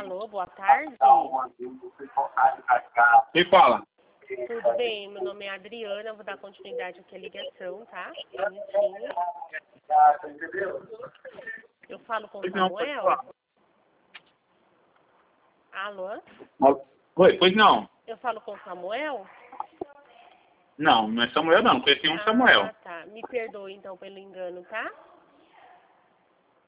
Alô, boa tarde. Quem fala? Tudo bem? Meu nome é Adriana, vou dar continuidade aqui à ligação, tá? Um minutinho. Eu falo com o Samuel? Alô? Oi, pois não. Eu falo com o Samuel? Não, não é Samuel não, conheci um Samuel. Ah, tá. Me perdoe então pelo engano, tá?